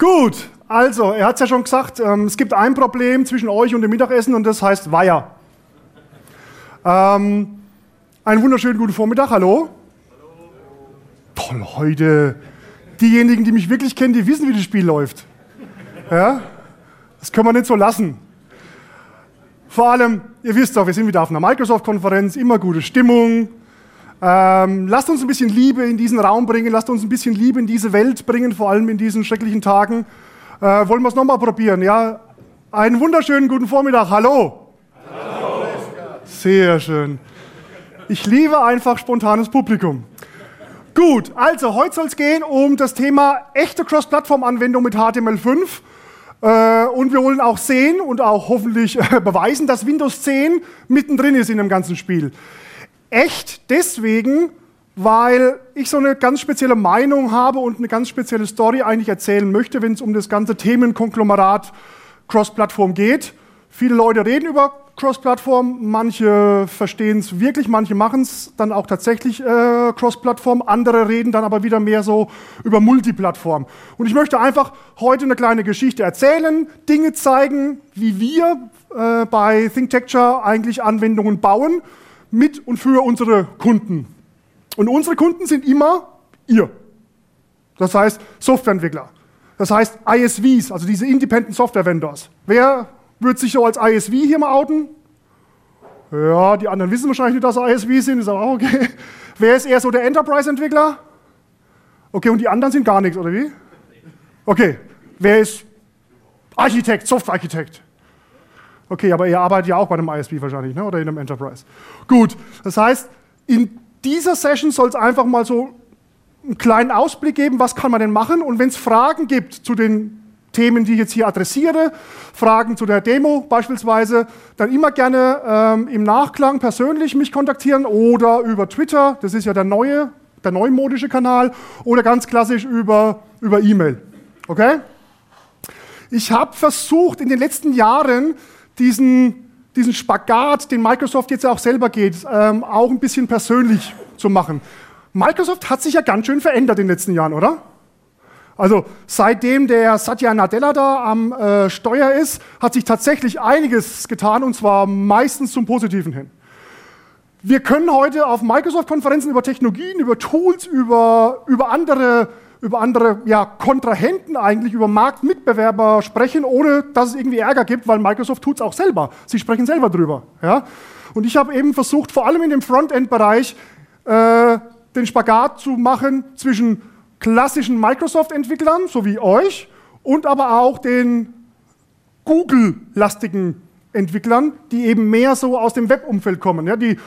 Gut, also, er hat es ja schon gesagt, es gibt ein Problem zwischen euch und dem Mittagessen und das heißt Weiher. Einen wunderschönen guten Vormittag, hallo. Toll, heute. Diejenigen, die mich wirklich kennen, die wissen, wie das Spiel läuft. Ja? Das können wir nicht so lassen. Vor allem, ihr wisst doch, wir sind wieder auf einer Microsoft-Konferenz, immer gute Stimmung. Lasst uns ein bisschen Liebe in diesen Raum bringen, lasst uns ein bisschen Liebe in diese Welt bringen, vor allem in diesen schrecklichen Tagen. Wollen wir es nochmal probieren? Ja? Einen wunderschönen guten Vormittag, hallo. Hallo. Sehr schön. Ich liebe einfach spontanes Publikum. Gut, also heute soll es gehen um das Thema echte Cross-Plattform-Anwendung mit HTML5. Und wir wollen auch sehen und auch hoffentlich beweisen, dass Windows 10 mittendrin ist in dem ganzen Spiel. Echt deswegen, weil ich so eine ganz spezielle Meinung habe und eine ganz spezielle Story eigentlich erzählen möchte, wenn es um das ganze Themenkonglomerat Cross-Plattform geht. Viele Leute reden über Cross-Plattform, manche verstehen es wirklich, manche machen es dann auch tatsächlich Cross-Plattform, andere reden dann aber wieder mehr so über Multiplattform. Und ich möchte einfach heute eine kleine Geschichte erzählen, Dinge zeigen, wie wir bei ThinkTecture eigentlich Anwendungen bauen, mit und für unsere Kunden. Und unsere Kunden sind immer ihr. Das heißt Softwareentwickler. Das heißt ISVs, also diese Independent Software Vendors. Wer wird sich so als ISV hier mal outen? Ja, die anderen wissen wahrscheinlich nicht, dass sie ISV sind, ist aber auch okay. Wer ist eher so der Enterprise-Entwickler? Okay, und die anderen sind gar nichts, oder wie? Okay, wer ist Architekt, Software-Architekt? Okay, aber ihr arbeitet ja auch bei einem ISV wahrscheinlich, ne? Oder in einem Enterprise. Gut, das heißt, in dieser Session soll es einfach mal so einen kleinen Ausblick geben, was kann man denn machen? Und wenn es Fragen gibt zu den Themen, die ich jetzt hier adressiere, Fragen zu der Demo beispielsweise, dann immer gerne im Nachklang persönlich mich kontaktieren oder über Twitter, das ist ja der neumodische Kanal, oder ganz klassisch über E-Mail. Okay? Ich habe versucht, in den letzten Jahren diesen Spagat, den Microsoft jetzt ja auch selber geht, auch ein bisschen persönlich zu machen. Microsoft hat sich ja ganz schön verändert in den letzten Jahren, oder? Also seitdem der Satya Nadella da am Steuer ist, hat sich tatsächlich einiges getan, und zwar meistens zum Positiven hin. Wir können heute auf Microsoft-Konferenzen über Technologien, über Tools, über andere ja, Kontrahenten eigentlich, über Marktmitbewerber sprechen, ohne dass es irgendwie Ärger gibt, weil Microsoft tut es auch selber. Sie sprechen selber drüber. Ja? Und ich habe eben versucht, vor allem in dem Frontend-Bereich, den Spagat zu machen zwischen klassischen Microsoft-Entwicklern, so wie euch, und aber auch den Google-lastigen Entwicklern, die eben mehr so aus dem Web-Umfeld kommen. Ja, die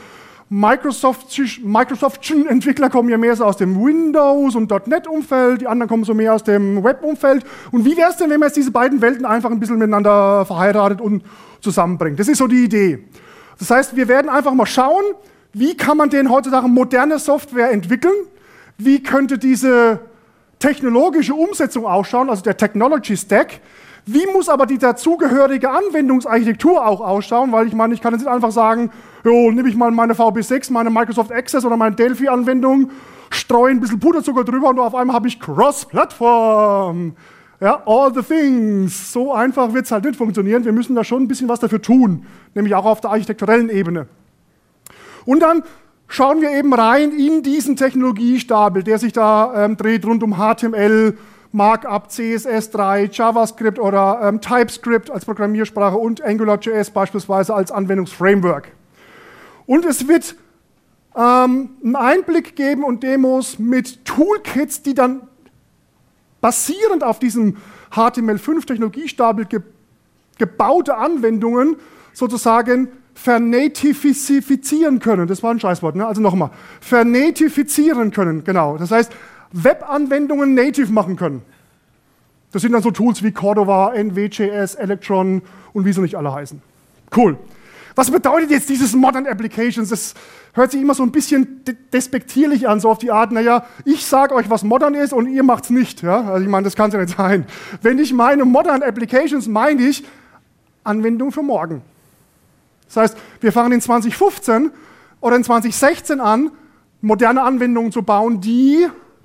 Microsoftschen Entwickler kommen ja mehr so aus dem Windows- und .NET-Umfeld, die anderen kommen so mehr aus dem Web-Umfeld. Und wie wäre es denn, wenn man jetzt diese beiden Welten einfach ein bisschen miteinander verheiratet und zusammenbringt? Das ist so die Idee. Das heißt, wir werden einfach mal schauen, wie kann man denn heutzutage moderne Software entwickeln? Wie könnte diese technologische Umsetzung ausschauen, also der Technology Stack? Wie muss aber die dazugehörige Anwendungsarchitektur auch ausschauen? Weil ich meine, ich kann jetzt nicht einfach sagen, jo, nehme ich mal meine VB6, meine Microsoft Access oder meine Delphi-Anwendung, streue ein bisschen Puderzucker drüber und auf einmal habe ich Cross-Plattform. Ja, all the things. So einfach wird es halt nicht funktionieren. Wir müssen da schon ein bisschen was dafür tun, nämlich auch auf der architekturellen Ebene. Und dann schauen wir eben rein in diesen Technologiestapel, der sich da dreht rund um HTML, Markup, CSS3, JavaScript oder TypeScript als Programmiersprache und AngularJS beispielsweise als Anwendungsframework. Und es wird einen Einblick geben und Demos mit Toolkits, die dann basierend auf diesem HTML5-Technologiestapel gebaute Anwendungen sozusagen vernatifizieren können. Das war ein Scheißwort, ne? Also nochmal. Vernatifizieren können, genau. Das heißt, Webanwendungen native machen können. Das sind dann so Tools wie Cordova, NWJS, Electron und wie sie nicht alle heißen. Cool. Was bedeutet jetzt dieses Modern Applications? Das hört sich immer so ein bisschen despektierlich an, so auf die Art, naja, ich sage euch, was modern ist und ihr macht's nicht. Ja? Also ich meine, das kann es ja nicht sein. Wenn ich meine Modern Applications, meine ich Anwendung für morgen. Das heißt, wir fangen in 2015 oder in 2016 an, moderne Anwendungen zu bauen, die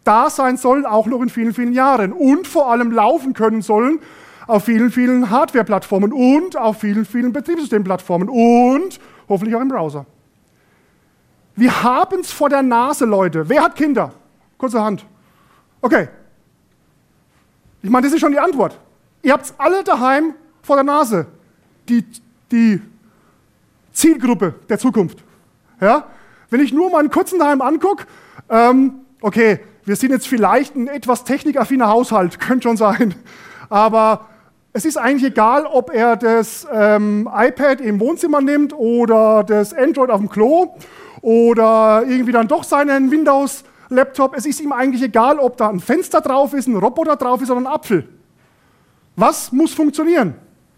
da sein sollen, auch noch in vielen, vielen Jahren. Und vor allem laufen können sollen auf vielen, vielen Hardware-Plattformen und auf vielen, vielen Betriebssystemplattformen und hoffentlich auch im Browser. Wir haben es vor der Nase, Leute. Wer hat Kinder? Kurze Hand. Okay. Ich meine, das ist schon die Antwort. Ihr habt es alle daheim vor der Nase. Die Zielgruppe der Zukunft. Ja? Wenn ich nur mal einen kurzen daheim angucke, okay, wir sind jetzt vielleicht ein etwas technikaffiner Haushalt, könnte schon sein, aber es ist eigentlich egal, ob er das iPad im Wohnzimmer nimmt oder das Android auf dem Klo oder irgendwie dann doch seinen Windows-Laptop. Es ist ihm eigentlich egal, ob da ein Fenster drauf ist, ein Roboter drauf ist oder ein Apfel. Was muss funktionieren?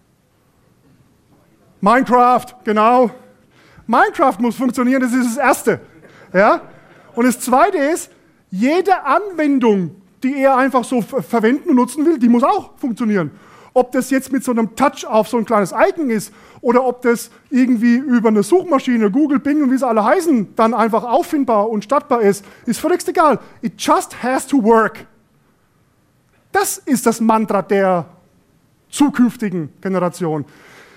Minecraft, genau. Minecraft muss funktionieren, das ist das Erste. Ja? Und das Zweite ist, jede Anwendung, die er einfach so verwenden und nutzen will, die muss auch funktionieren. Ob das jetzt mit so einem Touch auf so ein kleines Icon ist oder ob das irgendwie über eine Suchmaschine, Google, Bing und wie sie alle heißen, dann einfach auffindbar und startbar ist völlig egal. It just has to work. Das ist das Mantra der zukünftigen Generation.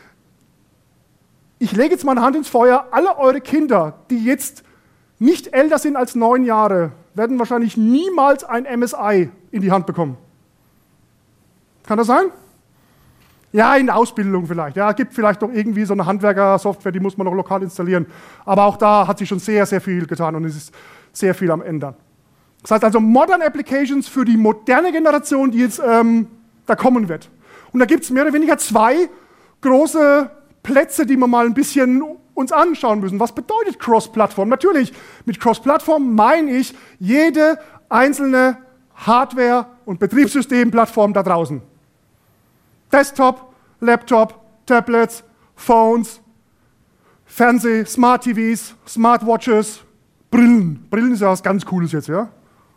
Ich lege jetzt meine Hand ins Feuer, alle eure Kinder, die jetzt nicht älter sind als 9 Jahre, werden wahrscheinlich niemals ein MSI in die Hand bekommen. Kann das sein? Ja, in der Ausbildung vielleicht. Ja, es gibt vielleicht noch irgendwie so eine Handwerker-Software, die muss man noch lokal installieren. Aber auch da hat sich schon sehr, sehr viel getan und es ist sehr viel am Ändern. Das heißt also Modern Applications für die moderne Generation, die jetzt da kommen wird. Und da gibt es mehr oder weniger 2 große Plätze, die wir mal ein bisschen uns anschauen müssen. Was bedeutet Cross-Plattform? Natürlich, mit Cross-Plattform meine ich jede einzelne Hardware- und Betriebssystemplattform da draußen. Desktop, Laptop, Tablets, Phones, Fernseh, Smart TVs, Smartwatches, Brillen. Brillen ist ja was ganz Cooles jetzt, ja?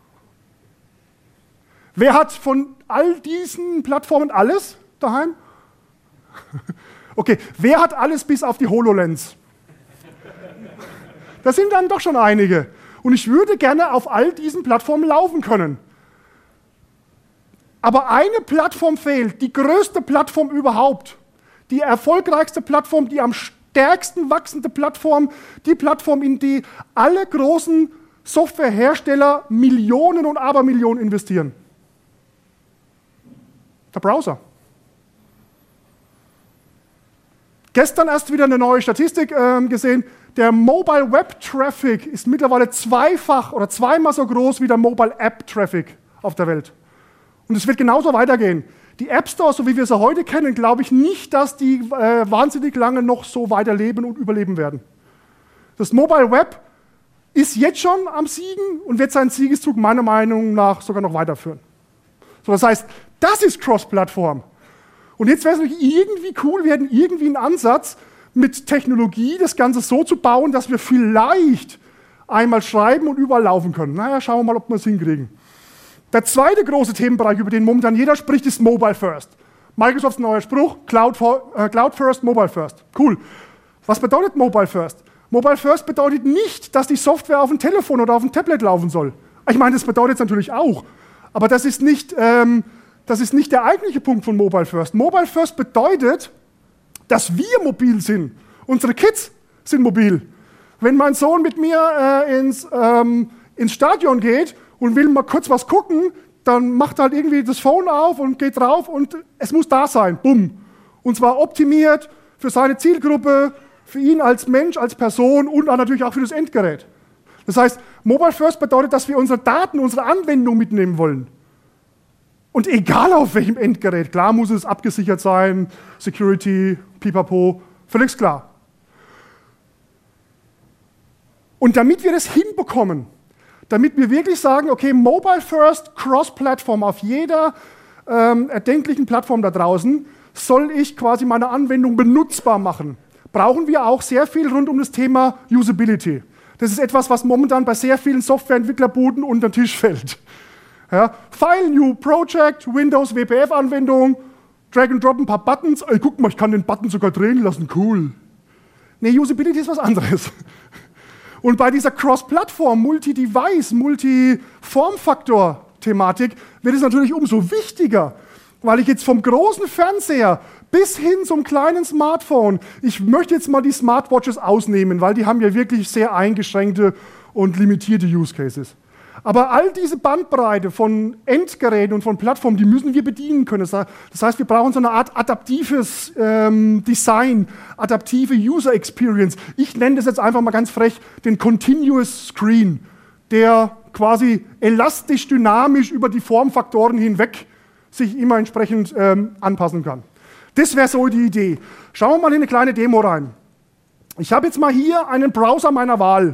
Wer hat von all diesen Plattformen alles daheim? Okay, wer hat alles bis auf die HoloLens? Das sind dann doch schon einige. Und ich würde gerne auf all diesen Plattformen laufen können. Aber eine Plattform fehlt, die größte Plattform überhaupt, die erfolgreichste Plattform, die am stärksten wachsende Plattform, die Plattform, in die alle großen Softwarehersteller Millionen und Abermillionen investieren. Der Browser. Gestern erst wieder eine neue Statistik gesehen. Der Mobile Web Traffic ist mittlerweile zweifach oder zweimal so groß wie der Mobile App Traffic auf der Welt. Und es wird genauso weitergehen. Die App Stores, so wie wir sie heute kennen, glaube ich nicht, dass die wahnsinnig lange noch so weiterleben und überleben werden. Das Mobile Web ist jetzt schon am Siegen und wird seinen Siegeszug meiner Meinung nach sogar noch weiterführen. So, das heißt, das ist Cross-Plattform. Und jetzt wäre es natürlich irgendwie cool, wir hätten irgendwie einen Ansatz, mit Technologie das Ganze so zu bauen, dass wir vielleicht einmal schreiben und überall laufen können. Naja, schauen wir mal, ob wir es hinkriegen. Der zweite große Themenbereich, über den momentan jeder spricht, ist Mobile First. Microsofts neuer Spruch, Cloud First, Mobile First. Cool. Was bedeutet Mobile First? Mobile First bedeutet nicht, dass die Software auf dem Telefon oder auf dem Tablet laufen soll. Ich meine, das bedeutet es natürlich auch. Aber das ist nicht der eigentliche Punkt von Mobile First. Mobile First bedeutet, dass wir mobil sind. Unsere Kids sind mobil. Wenn mein Sohn mit mir ins Stadion geht und will mal kurz was gucken, dann macht er halt irgendwie das Phone auf und geht drauf und es muss da sein. Bumm. Und zwar optimiert für seine Zielgruppe, für ihn als Mensch, als Person und dann natürlich auch für das Endgerät. Das heißt, Mobile First bedeutet, dass wir unsere Daten, unsere Anwendung mitnehmen wollen. Und egal auf welchem Endgerät, klar muss es abgesichert sein, Security, Pipapo, völlig klar. Und damit wir das hinbekommen, damit wir wirklich sagen, okay, Mobile First, Cross-Plattform auf jeder erdenklichen Plattform da draußen, soll ich quasi meine Anwendung benutzbar machen, brauchen wir auch sehr viel rund um das Thema Usability. Das ist etwas, was momentan bei sehr vielen Softwareentwicklerbuden unter den Tisch fällt. Ja, File, New Project, Windows, WPF-Anwendung, Drag and Drop ein paar Buttons. Ey, guck mal, ich kann den Button sogar drehen lassen, cool. Nee, Usability ist was anderes. Und bei dieser Cross-Plattform, Multi-Device, Multi-Formfaktor-Thematik wird es natürlich umso wichtiger, weil ich jetzt vom großen Fernseher bis hin zum kleinen Smartphone, ich möchte jetzt mal die Smartwatches ausnehmen, weil die haben ja wirklich sehr eingeschränkte und limitierte Use Cases. Aber all diese Bandbreite von Endgeräten und von Plattformen, die müssen wir bedienen können. Das heißt, wir brauchen so eine Art adaptives Design, adaptive User Experience. Ich nenne das jetzt einfach mal ganz frech den Continuous Screen, der quasi elastisch, dynamisch über die Formfaktoren hinweg sich immer entsprechend anpassen kann. Das wäre so die Idee. Schauen wir mal in eine kleine Demo rein. Ich habe jetzt mal hier einen Browser meiner Wahl.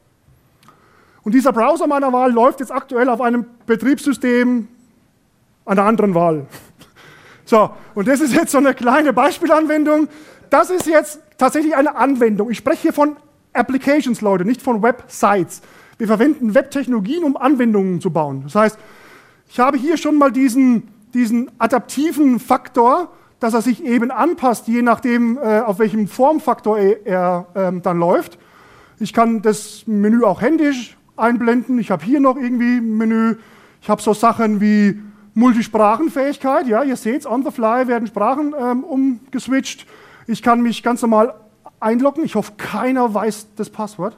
Und dieser Browser meiner Wahl läuft jetzt aktuell auf einem Betriebssystem einer anderen Wahl. So, und das ist jetzt so eine kleine Beispielanwendung. Das ist jetzt tatsächlich eine Anwendung. Ich spreche hier von Applications, Leute, nicht von Websites. Wir verwenden Webtechnologien, um Anwendungen zu bauen. Das heißt, ich habe hier schon mal diesen adaptiven Faktor, dass er sich eben anpasst, je nachdem, auf welchem Formfaktor er dann läuft. Ich kann das Menü auch händisch einblenden. Ich habe hier noch irgendwie ein Menü. Ich habe so Sachen wie Multisprachenfähigkeit. Ja, ihr seht es, on the fly werden Sprachen umgeswitcht. Ich kann mich ganz normal einloggen. Ich hoffe, keiner weiß das Passwort.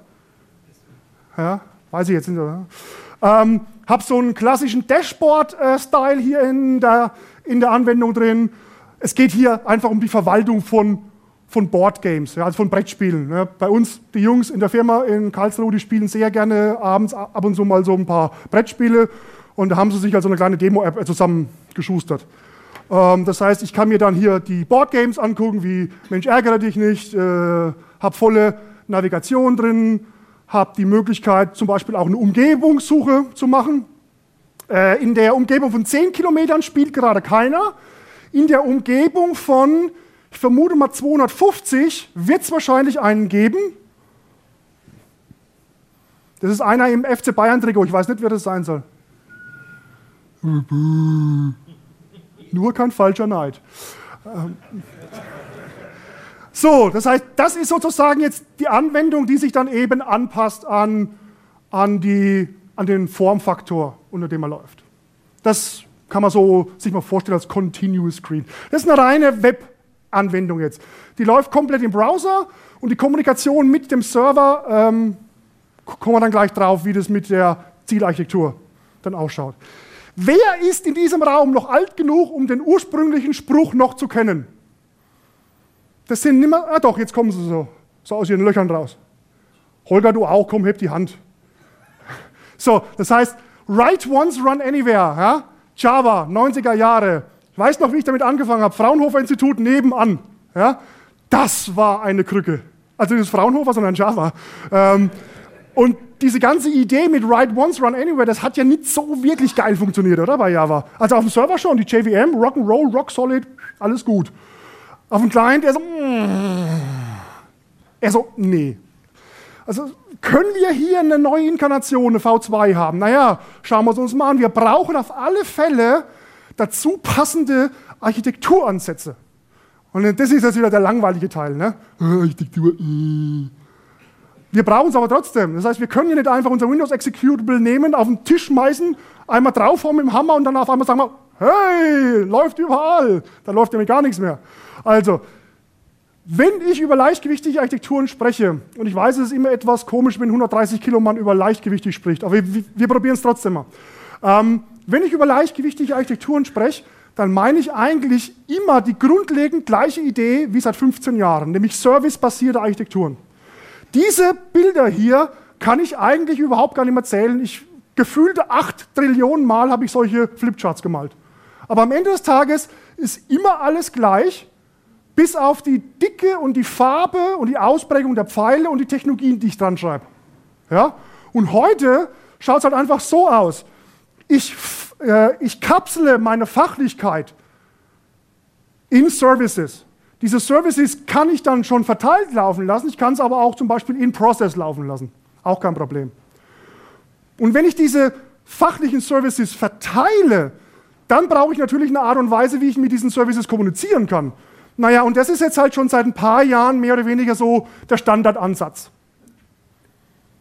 Ja, weiß ich jetzt nicht. Habe so einen klassischen Dashboard-Style hier in der Anwendung drin. Es geht hier einfach um die Verwaltung von Boardgames, ja, also von Brettspielen. Ne. Bei uns, die Jungs in der Firma in Karlsruhe, die spielen sehr gerne abends ab und zu mal so ein paar Brettspiele und da haben sie sich also eine kleine Demo-App zusammengeschustert. Das heißt, ich kann mir dann hier die Boardgames angucken, wie Mensch, ärgere dich nicht, habe volle Navigation drin, habe die Möglichkeit, zum Beispiel auch eine Umgebungssuche zu machen. In der Umgebung von 10 Kilometern spielt gerade keiner. In der Umgebung von, ich vermute mal 250, wird es wahrscheinlich einen geben. Das ist einer im FC Bayern-Trikot, ich weiß nicht, wer das sein soll. Nur kein falscher Neid. So, das heißt, das ist sozusagen jetzt die Anwendung, die sich dann eben anpasst an den Formfaktor, unter dem er läuft. Das kann man so sich mal vorstellen als Continuous Screen. Das ist eine reine Web-Anwendung jetzt. Die läuft komplett im Browser und die Kommunikation mit dem Server, kommen wir dann gleich drauf, wie das mit der Zielarchitektur dann ausschaut. Wer ist in diesem Raum noch alt genug, um den ursprünglichen Spruch noch zu kennen? Das sind nimmer, doch, jetzt kommen sie so aus ihren Löchern raus. Holger, du auch, komm, heb die Hand. So, das heißt, write once, run anywhere. Ja? Java, 90er Jahre. Ich weiß noch, wie ich damit angefangen habe. Fraunhofer-Institut nebenan. Ja? Das war eine Krücke. Also nicht das Fraunhofer, sondern Java. Und diese ganze Idee mit write once, run anywhere, das hat ja nicht so wirklich geil funktioniert, oder, bei Java? Also auf dem Server schon, die JVM, Rock'n'Roll, Rock Solid, alles gut. Auf dem Client, er so, nee. Also können wir hier eine neue Inkarnation, eine V2 haben? Naja, schauen wir es uns mal an. Wir brauchen auf alle Fälle dazu passende Architekturansätze. Und das ist jetzt wieder der langweilige Teil. Ne? Architektur. Wir brauchen es aber trotzdem. Das heißt, wir können hier nicht einfach unser Windows-Executable nehmen, auf den Tisch schmeißen, einmal draufhauen mit dem Hammer und dann auf einmal sagen wir, hey, läuft überall. Da läuft nämlich gar nichts mehr. Also, wenn ich über leichtgewichtige Architekturen spreche, und ich weiß, es ist immer etwas komisch, wenn 130 Kilo Mann über leichtgewichtig spricht, aber wir probieren es trotzdem mal. Wenn ich über leichtgewichtige Architekturen spreche, dann meine ich eigentlich immer die grundlegend gleiche Idee wie seit 15 Jahren, nämlich servicebasierte Architekturen. Diese Bilder hier kann ich eigentlich überhaupt gar nicht mehr zählen. Gefühlte 8 Trillionen Mal habe ich solche Flipcharts gemalt. Aber am Ende des Tages ist immer alles gleich, bis auf die Dicke und die Farbe und die Ausprägung der Pfeile und die Technologien, die ich dran schreibe. Ja? Und heute schaut es halt einfach so aus. Ich kapsele meine Fachlichkeit in Services. Diese Services kann ich dann schon verteilt laufen lassen, ich kann es aber auch zum Beispiel in Process laufen lassen. Auch kein Problem. Und wenn ich diese fachlichen Services verteile, dann brauche ich natürlich eine Art und Weise, wie ich mit diesen Services kommunizieren kann. Naja, und das ist jetzt halt schon seit ein paar Jahren mehr oder weniger so der Standardansatz.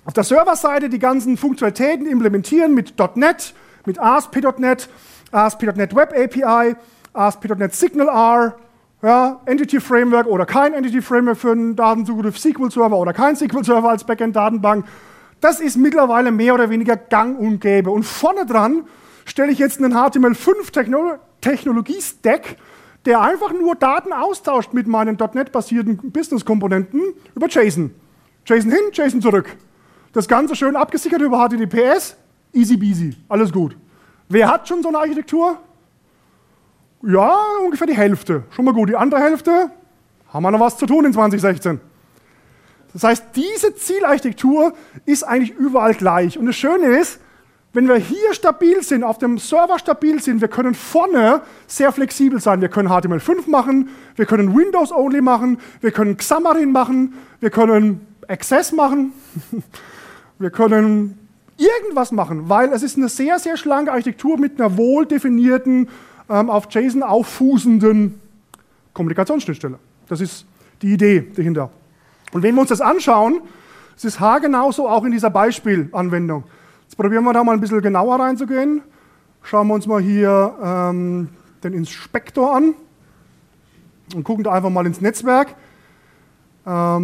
auf der Serverseite die ganzen Funktionalitäten implementieren mit .NET, mit ASP.NET, ASP.NET Web API, ASP.NET SignalR, ja, Entity Framework oder kein Entity Framework für einen Datenzugriff, SQL Server oder kein SQL Server als Backend-Datenbank. Das ist mittlerweile mehr oder weniger gang und gäbe. Und vorne dran stelle ich jetzt einen HTML5-Technologie-Stack, der einfach nur Daten austauscht mit meinen .NET-basierten Business-Komponenten über JSON. JSON hin, JSON zurück. Das Ganze schön abgesichert über HTTPS, easy peasy, alles gut. Wer hat schon so eine Architektur? Ja, ungefähr die Hälfte. Schon mal gut. Die andere Hälfte, haben wir noch was zu tun in 2016. Das heißt, diese Zielarchitektur ist eigentlich überall gleich. Und das Schöne ist, wenn wir hier stabil sind, auf dem Server stabil sind, wir können vorne sehr flexibel sein. Wir können HTML5 machen, wir können Windows-Only machen, wir können Xamarin machen, wir können Access machen, wir können irgendwas machen, weil es ist eine sehr, sehr schlanke Architektur mit einer wohl definierten, auf JSON auffußenden Kommunikationsschnittstelle. Das ist die Idee dahinter. Und wenn wir uns das anschauen, es ist haargenauso auch in dieser Beispielanwendung. Jetzt probieren wir da mal ein bisschen genauer reinzugehen. Schauen wir uns mal hier den Inspektor an und gucken da einfach mal ins Netzwerk. Ja,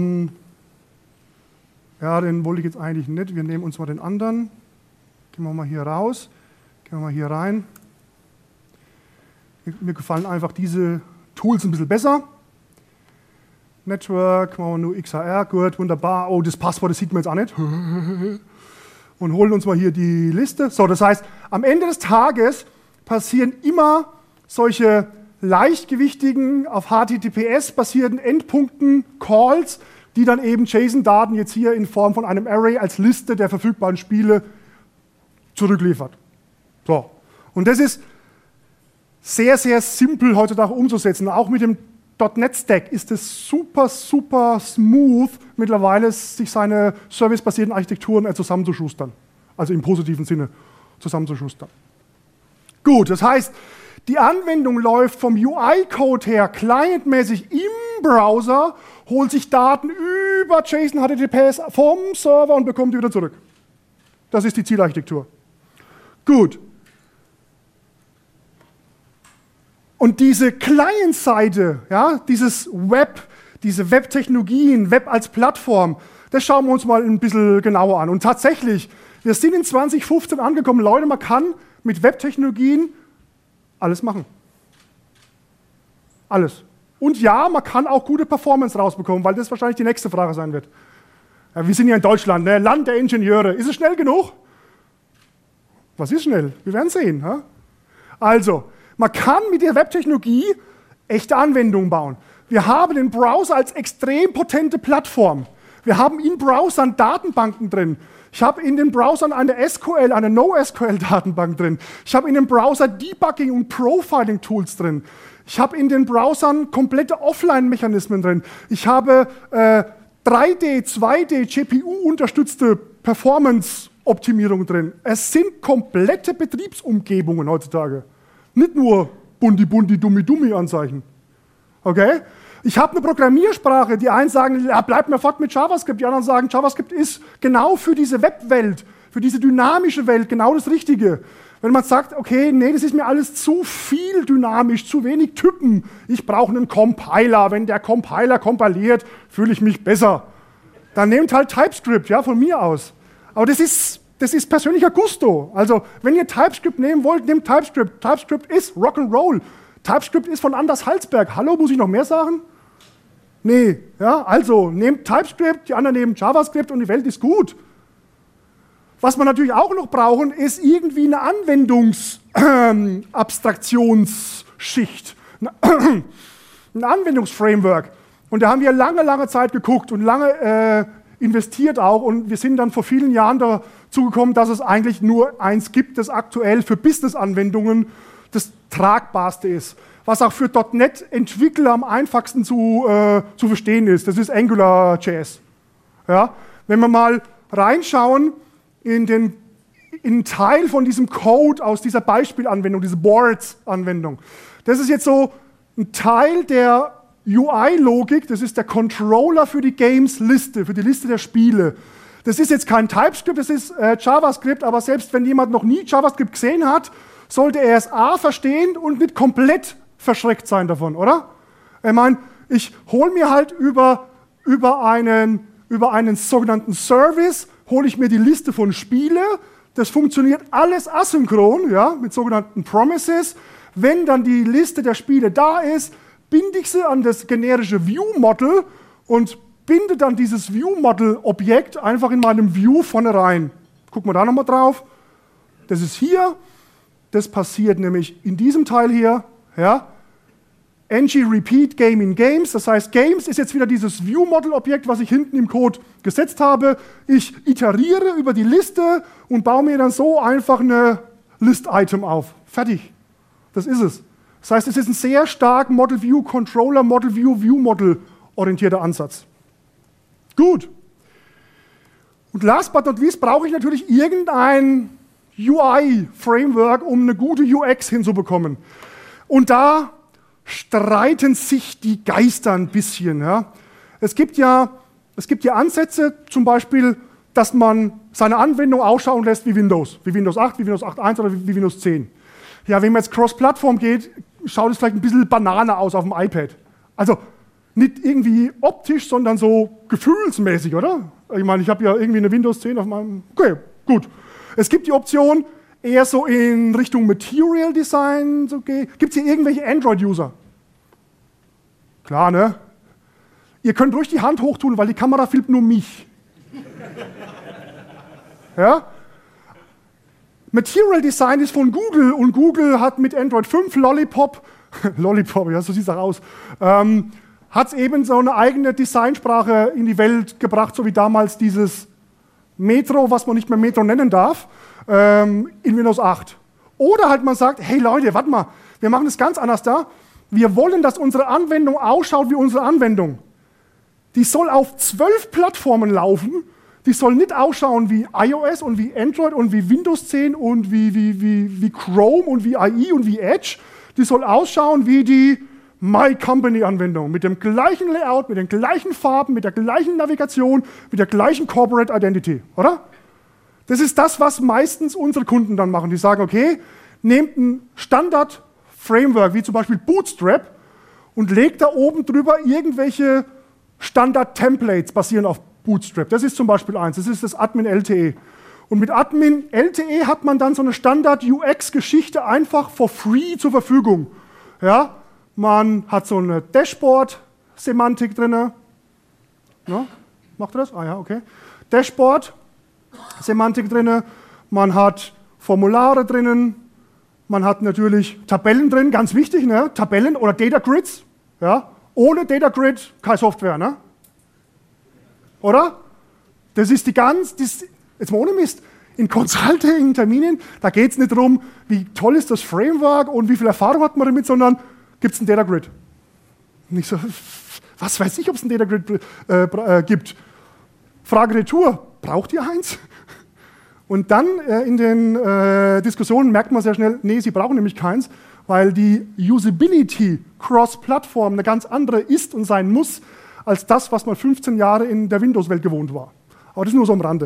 den wollte ich jetzt eigentlich nicht. Wir nehmen uns mal den anderen. Gehen wir mal hier raus. Gehen wir mal hier rein. Mir gefallen einfach diese Tools ein bisschen besser. Network, machen wir nur XHR, gut, wunderbar. Oh, das Passwort, das sieht man jetzt auch nicht. Und holen uns mal hier die Liste. So, das heißt, am Ende des Tages passieren immer solche leichtgewichtigen, auf HTTPS basierenden Endpunkten, Calls, die dann eben JSON-Daten jetzt hier in Form von einem Array als Liste der verfügbaren Spiele zurückliefert. So, und das ist sehr, sehr simpel heutzutage umzusetzen. Auch mit dem .NET-Stack ist es super, super smooth, mittlerweile sich seine servicebasierten Architekturen zusammenzuschustern. Also im positiven Sinne zusammenzuschustern. Gut, das heißt, die Anwendung läuft vom UI-Code her clientmäßig im Browser, holt sich Daten über JSON HTTPS vom Server und bekommt die wieder zurück. Das ist die Zielarchitektur. Gut. Und diese Client-Seite, ja, dieses Web, diese Web-Technologien, Web als Plattform, das schauen wir uns mal ein bisschen genauer an. Und tatsächlich, wir sind in 2015 angekommen, Leute, man kann mit Web-Technologien alles machen. Alles. Und ja, man kann auch gute Performance rausbekommen, weil das wahrscheinlich die nächste Frage sein wird. Ja, wir sind ja in Deutschland, ne? Land der Ingenieure. Ist es schnell genug? Was ist schnell? Wir werden sehen. Ja? Also, man kann mit der Webtechnologie echte Anwendungen bauen. Wir haben den Browser als extrem potente Plattform. Wir haben in Browsern Datenbanken drin. Ich habe in den Browsern eine SQL, eine NoSQL-Datenbank drin. Ich habe in den Browser Debugging- und Profiling-Tools drin. Ich habe in den Browsern komplette Offline-Mechanismen drin. Ich habe 3D, 2D, GPU-unterstützte Performance-Optimierung drin. Es sind komplette Betriebsumgebungen heutzutage. Nicht nur bunti, dummi, dummi Anzeichen. Okay? Ich habe eine Programmiersprache, die einen sagen, ja, bleib mir fort mit JavaScript, die anderen sagen, JavaScript ist genau für diese Webwelt, für diese dynamische Welt genau das Richtige. Wenn man sagt, okay, nee, das ist mir alles zu viel dynamisch, zu wenig Typen, ich brauche einen Compiler, wenn der Compiler kompiliert, fühle ich mich besser. Dann nehmt halt TypeScript, ja, von mir aus. Aber das ist persönlicher Gusto. Also, wenn ihr TypeScript nehmen wollt, nehmt TypeScript. TypeScript ist Rock'n'Roll. TypeScript ist von Anders Halsberg. Hallo, muss ich noch mehr sagen? Nee, ja, also, nehmt TypeScript, die anderen nehmen JavaScript und die Welt ist gut. Was wir natürlich auch noch brauchen, ist irgendwie eine Anwendungsabstraktionsschicht. Ein Anwendungsframework. Und da haben wir lange, lange Zeit geguckt und lange investiert auch. Und wir sind dann vor vielen Jahren dazu gekommen, dass es eigentlich nur eins gibt, das aktuell für Business-Anwendungen das tragbarste ist. Was auch für .NET-Entwickler am einfachsten zu verstehen ist. Das ist AngularJS. Ja? Wenn wir mal reinschauen in einen Teil von diesem Code aus dieser Beispielanwendung, diese Boards-Anwendung. Das ist jetzt so ein Teil der UI-Logik, das ist der Controller für die Games-Liste, für die Liste der Spiele. Das ist jetzt kein TypeScript, das ist JavaScript, aber selbst wenn jemand noch nie JavaScript gesehen hat, sollte er es A verstehen und nicht komplett verschreckt sein davon, oder? Ich meine, ich hole mir halt über einen sogenannten Service, hole ich mir die Liste von Spiele. Das funktioniert alles asynchron, ja, mit sogenannten Promises. Wenn dann die Liste der Spiele da ist, binde ich sie an das generische View-Model und binde dann dieses View-Model-Objekt einfach in meinem View vorne rein. Gucken wir da nochmal drauf. Das ist hier. Das passiert nämlich in diesem Teil hier. Ja. ng-repeat game in games. Das heißt, games ist jetzt wieder dieses View-Model-Objekt, was ich hinten im Code gesetzt habe. Ich iteriere über die Liste und baue mir dann so einfach eine List-Item auf. Fertig. Das ist es. Das heißt, es ist ein sehr stark Model-View-Controller, Model-View-View-Model-orientierter Ansatz. Gut. Und last but not least brauche ich natürlich irgendein UI-Framework, um eine gute UX hinzubekommen. Und da streiten sich die Geister ein bisschen. Ja. Es gibt ja Ansätze, zum Beispiel, dass man seine Anwendung ausschauen lässt wie Windows 8, wie Windows 8.1 oder wie Windows 10. Ja, wenn man jetzt Cross-Plattform geht, schaut es vielleicht ein bisschen Banane aus auf dem iPad. Also nicht irgendwie optisch, sondern so gefühlsmäßig, oder? Ich meine, ich habe ja irgendwie eine Windows 10 auf meinem... Okay, gut. Es gibt die Option, eher so in Richtung Material Design zu gehen. Gibt es hier irgendwelche Android-User? Klar, ne? Ihr könnt ruhig die Hand hochtun, weil die Kamera filmt nur mich. Ja? Material Design ist von Google und Google hat mit Android 5 Lollipop, ja, so sieht es auch aus, hat es eben so eine eigene Designsprache in die Welt gebracht, so wie damals dieses Metro, was man nicht mehr Metro nennen darf, in Windows 8. Oder halt man sagt, hey Leute, warte mal, wir machen das ganz anders da. Wir wollen, dass unsere Anwendung ausschaut wie unsere Anwendung. Die soll auf 12 Plattformen laufen. Die soll nicht ausschauen wie iOS und wie Android und wie Windows 10 und wie Chrome und wie IE und wie Edge. Die soll ausschauen wie die My Company-Anwendung. Mit dem gleichen Layout, mit den gleichen Farben, mit der gleichen Navigation, mit der gleichen Corporate Identity, oder? Das ist das, was meistens unsere Kunden dann machen. Die sagen, okay, nehmt ein Standard-Framework, wie zum Beispiel Bootstrap, und legt da oben drüber irgendwelche Standard-Templates basierend auf Bootstrap. Das ist zum Beispiel eins, das ist das Admin LTE. Und mit Admin LTE hat man dann so eine Standard-UX-Geschichte einfach for free zur Verfügung. Ja? Man hat so eine Dashboard-Semantik drin. Ja? Macht ihr das? Ah ja, okay. Dashboard-Semantik drin. Man hat Formulare drinnen. Man hat natürlich Tabellen drin, ganz wichtig, ne? Tabellen oder Data Grids. Ja? Ohne Data Grid keine Software, ne? Oder? Das ist jetzt mal ohne Mist, in Consulting-Terminen, da geht es nicht darum, wie toll ist das Framework und wie viel Erfahrung hat man damit, sondern gibt es ein Data Grid? Nicht so, was weiß ich, ob es ein Data Grid gibt. Frage Retour, braucht ihr eins? Und dann in den Diskussionen merkt man sehr schnell, nee, sie brauchen nämlich keins, weil die Usability cross-Plattform eine ganz andere ist und sein muss, als das, was man 15 Jahre in der Windows-Welt gewohnt war. Aber das ist nur so am Rande.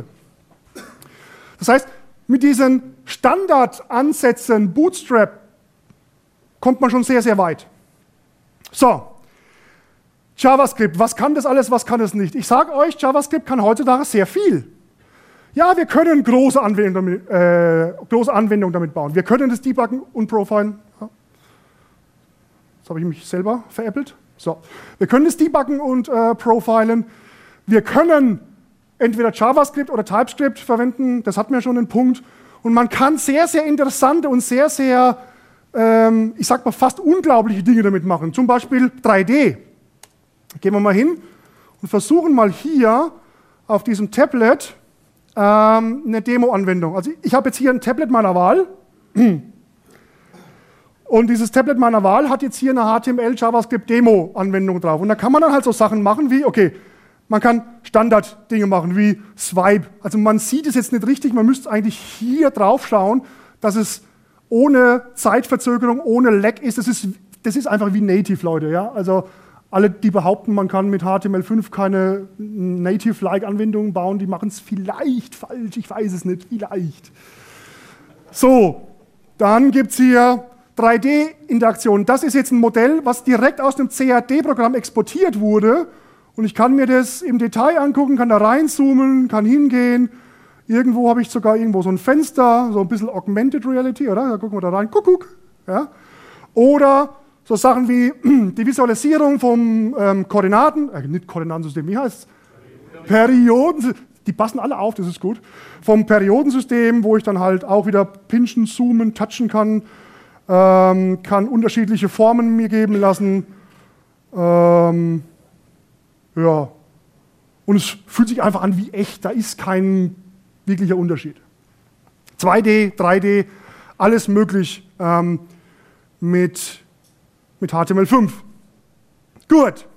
Das heißt, mit diesen Standardansätzen Bootstrap kommt man schon sehr, sehr weit. So, JavaScript, was kann das alles, was kann es nicht? Ich sage euch, JavaScript kann heutzutage sehr viel. Ja, wir können große Anwendungen damit bauen. Wir können das debuggen und profilen. Jetzt habe ich mich selber veräppelt. So. Wir können das debuggen und profilen. Wir können entweder JavaScript oder TypeScript verwenden, das hat mir schon einen Punkt. Und man kann sehr, sehr interessante und sehr, sehr, ich sag mal, fast unglaubliche Dinge damit machen. Zum Beispiel 3D. Gehen wir mal hin und versuchen mal hier auf diesem Tablet eine Demo-Anwendung. Also ich habe jetzt hier ein Tablet meiner Wahl. Und dieses Tablet meiner Wahl hat jetzt hier eine HTML-JavaScript-Demo-Anwendung drauf. Und da kann man dann halt so Sachen machen wie, okay, man kann Standard-Dinge machen wie Swipe. Also man sieht es jetzt nicht richtig, man müsste eigentlich hier drauf schauen, dass es ohne Zeitverzögerung, ohne Lag ist. Das ist einfach wie Native, Leute. Ja? Also Alle, die behaupten, man kann mit HTML5 keine Native-like-Anwendungen bauen, die machen es vielleicht falsch, ich weiß es nicht, vielleicht. So, dann gibt es hier 3D-Interaktion. Das ist jetzt ein Modell, was direkt aus dem CAD-Programm exportiert wurde. Und ich kann mir das im Detail angucken, kann da reinzoomen, kann hingehen. Irgendwo habe ich sogar irgendwo so ein Fenster, so ein bisschen Augmented Reality, oder? Da gucken wir da rein, guck. Ja? Oder so Sachen wie die Visualisierung vom nicht Koordinatensystem, wie heißt es? Perioden. Die passen alle auf, das ist gut. Vom Periodensystem, wo ich dann halt auch wieder pinchen, zoomen, touchen kann, kann unterschiedliche Formen mir geben lassen. Ja. Und es fühlt sich einfach an wie echt, da ist kein wirklicher Unterschied. 2D, 3D, alles möglich mit HTML5. Gut.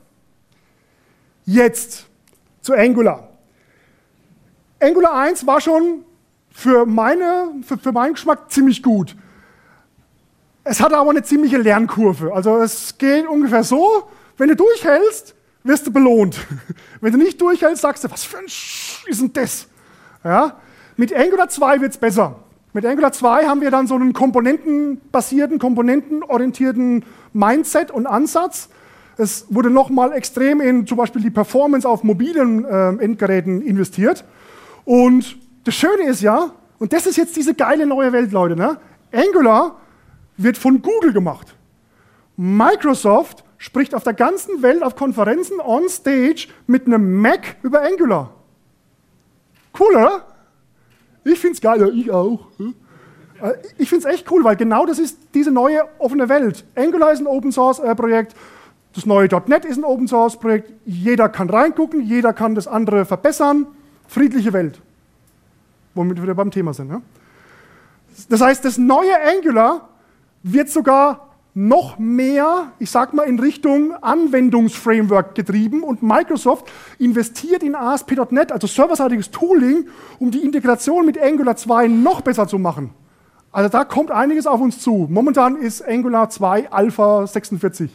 Jetzt zu Angular. Angular 1 war schon für meinen Geschmack ziemlich gut. Es hatte aber eine ziemliche Lernkurve. Also es geht ungefähr so, wenn du durchhältst, wirst du belohnt. Wenn du nicht durchhältst, sagst du, was für ein ist denn das? Ja? Mit Angular 2 wird es besser. Mit Angular 2 haben wir dann so einen komponentenbasierten, komponentenorientierten Mindset und Ansatz. Es wurde nochmal extrem in zum Beispiel die Performance auf mobilen Endgeräten investiert. Und das Schöne ist ja, und das ist jetzt diese geile neue Welt, Leute, ne? Angular wird von Google gemacht. Microsoft spricht auf der ganzen Welt auf Konferenzen on stage mit einem Mac über Angular. Cool, oder? Ich finde es geil, ja, ich auch. Ich finde es echt cool, weil genau das ist diese neue offene Welt. Angular ist ein Open-Source-Projekt, das neue .NET ist ein Open-Source-Projekt, jeder kann reingucken, jeder kann das andere verbessern. Friedliche Welt, womit wir wieder beim Thema sind. Ne? Das heißt, das neue Angular wird sogar noch mehr, ich sag mal, in Richtung Anwendungsframework getrieben und Microsoft investiert in ASP.NET, also serverseitiges Tooling, um die Integration mit Angular 2 noch besser zu machen. Also da kommt einiges auf uns zu. Momentan ist Angular 2 Alpha 46.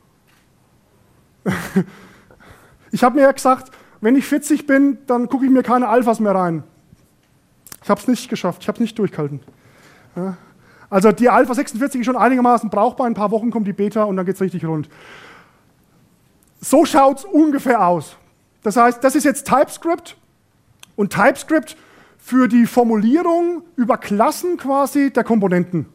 Ich habe mir ja gesagt, wenn ich 40 bin, dann gucke ich mir keine Alphas mehr rein. Ich habe es nicht geschafft, ich habe es nicht durchgehalten. Ja. Also die Alpha 46 ist schon einigermaßen brauchbar, in ein paar Wochen kommt die Beta und dann geht es richtig rund. So schaut es ungefähr aus. Das heißt, das ist jetzt TypeScript und TypeScript für die Formulierung über Klassen quasi der Komponenten.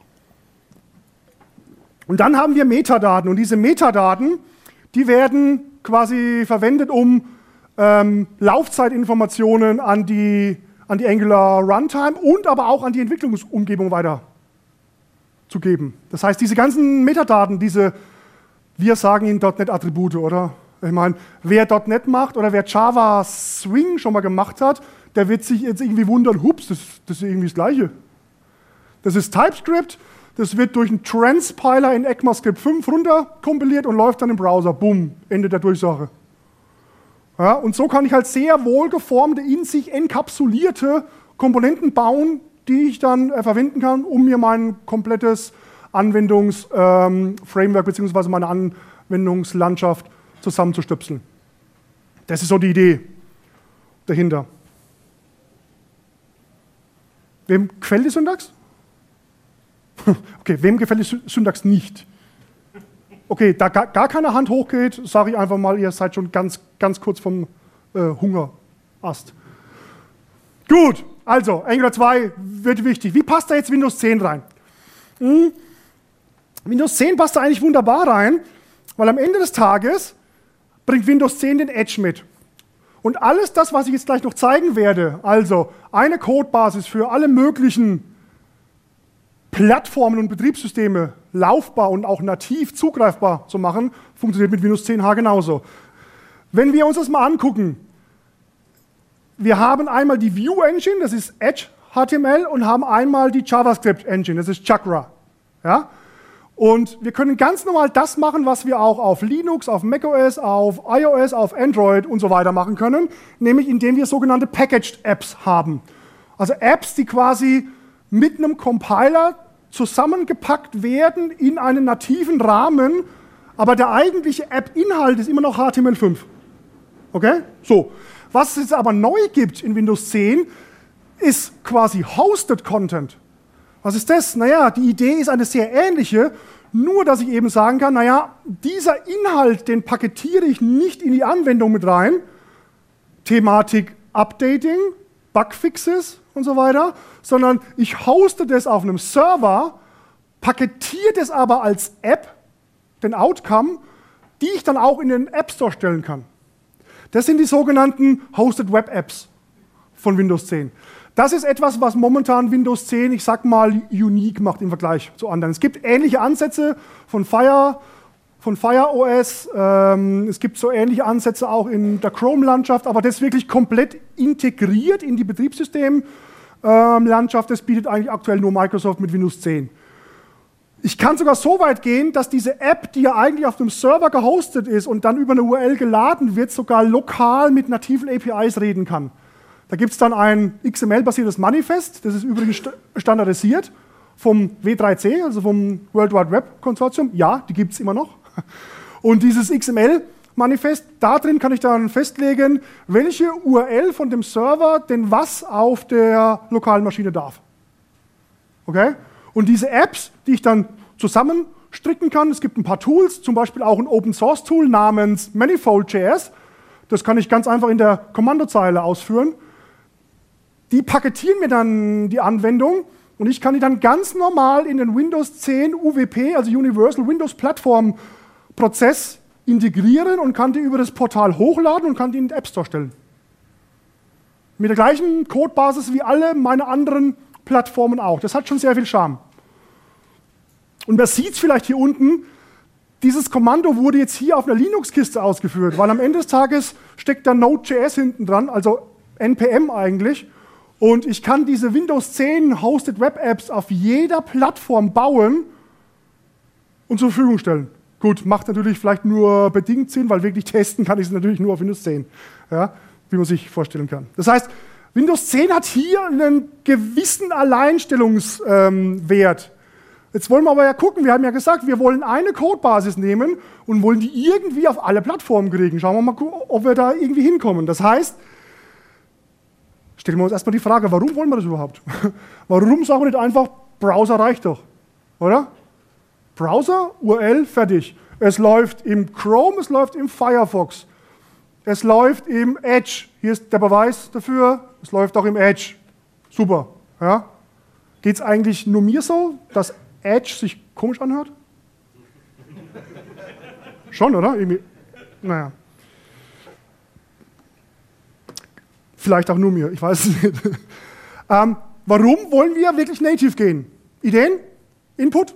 Und dann haben wir Metadaten und diese Metadaten, die werden quasi verwendet, um Laufzeitinformationen an die Angular Runtime und aber auch an die Entwicklungsumgebung weiterzugeben. Das heißt, diese ganzen Metadaten, wir sagen ihnen .NET-Attribute, oder? Ich meine, wer .NET macht oder wer Java Swing schon mal gemacht hat, der wird sich jetzt irgendwie wundern, hups, das ist irgendwie das Gleiche. Das ist TypeScript, das wird durch einen Transpiler in ECMAScript 5 runterkompiliert und läuft dann im Browser. Bumm, Ende der Durchsage. Ja, und so kann ich halt sehr wohlgeformte, in sich enkapsulierte Komponenten bauen, die ich dann verwenden kann, um mir mein komplettes Anwendungsframework bzw. meine Anwendungslandschaft zusammenzustöpseln. Das ist so die Idee dahinter. Wem gefällt die Syntax? Okay, wem gefällt die Syntax nicht? Okay, da gar keine Hand hochgeht, sage ich einfach mal, ihr seid schon ganz kurz vom Hungerast. Gut, also Angular 2 wird wichtig. Wie passt da jetzt Windows 10 rein? Windows 10 passt da eigentlich wunderbar rein, weil am Ende des Tages bringt Windows 10 den Edge mit. Und alles das, was ich jetzt gleich noch zeigen werde, also eine Codebasis für alle möglichen Plattformen und Betriebssysteme laufbar und auch nativ zugreifbar zu machen, funktioniert mit Windows 10H genauso. Wenn wir uns das mal angucken, wir haben einmal die Vue Engine, das ist Edge HTML, und haben einmal die JavaScript Engine, das ist Chakra. Ja? Und wir können ganz normal das machen, was wir auch auf Linux, auf macOS, auf iOS, auf Android und so weiter machen können, nämlich indem wir sogenannte Packaged Apps haben. Also Apps, die quasi mit einem Compiler zusammengepackt werden in einen nativen Rahmen, aber der eigentliche App-Inhalt ist immer noch HTML5. Okay? So. Was es aber neu gibt in Windows 10, ist quasi Hosted Content. Was ist das? Naja, die Idee ist eine sehr ähnliche, nur dass ich eben sagen kann, naja, dieser Inhalt, den paketiere ich nicht in die Anwendung mit rein, Thematik Updating, Bugfixes und so weiter, sondern ich hoste das auf einem Server, paketiere das aber als App, den Outcome, die ich dann auch in den App Store stellen kann. Das sind die sogenannten Hosted Web Apps von Windows 10. Das ist etwas, was momentan Windows 10, ich sag mal, unique macht im Vergleich zu anderen. Es gibt ähnliche Ansätze von Fire OS, es gibt so ähnliche Ansätze auch in der Chrome-Landschaft, aber das wirklich komplett integriert in die Betriebssystem-Landschaft, das bietet eigentlich aktuell nur Microsoft mit Windows 10. Ich kann sogar so weit gehen, dass diese App, die ja eigentlich auf dem Server gehostet ist und dann über eine URL geladen wird, sogar lokal mit nativen APIs reden kann. Da gibt es dann ein XML-basiertes Manifest, das ist übrigens standardisiert vom W3C, also vom World Wide Web Konsortium. Ja, die gibt es immer noch. Und dieses XML-Manifest, da drin kann ich dann festlegen, welche URL von dem Server denn was auf der lokalen Maschine darf. Okay? Und diese Apps, die ich dann zusammenstricken kann, es gibt ein paar Tools, zum Beispiel auch ein Open-Source-Tool namens Manifold.js, das kann ich ganz einfach in der Kommandozeile ausführen. Die paketieren mir dann die Anwendung und ich kann die dann ganz normal in den Windows 10 UWP, also Universal Windows Platform Prozess integrieren und kann die über das Portal hochladen und kann die in den App Store stellen. Mit der gleichen Codebasis wie alle meine anderen Plattformen auch. Das hat schon sehr viel Charme. Und man sieht es vielleicht hier unten, dieses Kommando wurde jetzt hier auf einer Linux-Kiste ausgeführt, weil am Ende des Tages steckt da Node.js hinten dran, also NPM eigentlich. Und ich kann diese Windows 10 Hosted Web Apps auf jeder Plattform bauen und zur Verfügung stellen. Gut, macht natürlich vielleicht nur bedingt Sinn, weil wirklich testen kann ich es natürlich nur auf Windows 10, ja, wie man sich vorstellen kann. Das heißt, Windows 10 hat hier einen gewissen Alleinstellungswert. Jetzt wollen wir aber ja gucken, wir haben ja gesagt, wir wollen eine Codebasis nehmen und wollen die irgendwie auf alle Plattformen kriegen. Schauen wir mal, ob wir da irgendwie hinkommen. Das heißt, stellen wir uns erstmal die Frage, warum wollen wir das überhaupt? Warum sagen wir nicht einfach, Browser reicht doch, oder? Browser, URL, fertig. Es läuft im Chrome, es läuft im Firefox. Es läuft im Edge. Hier ist der Beweis dafür, es läuft auch im Edge. Super. Ja? Geht es eigentlich nur mir so, dass Edge sich komisch anhört? Schon, oder? Irgendwie. Naja. Vielleicht auch nur mir, ich weiß es nicht. Warum wollen wir wirklich native gehen? Ideen? Input?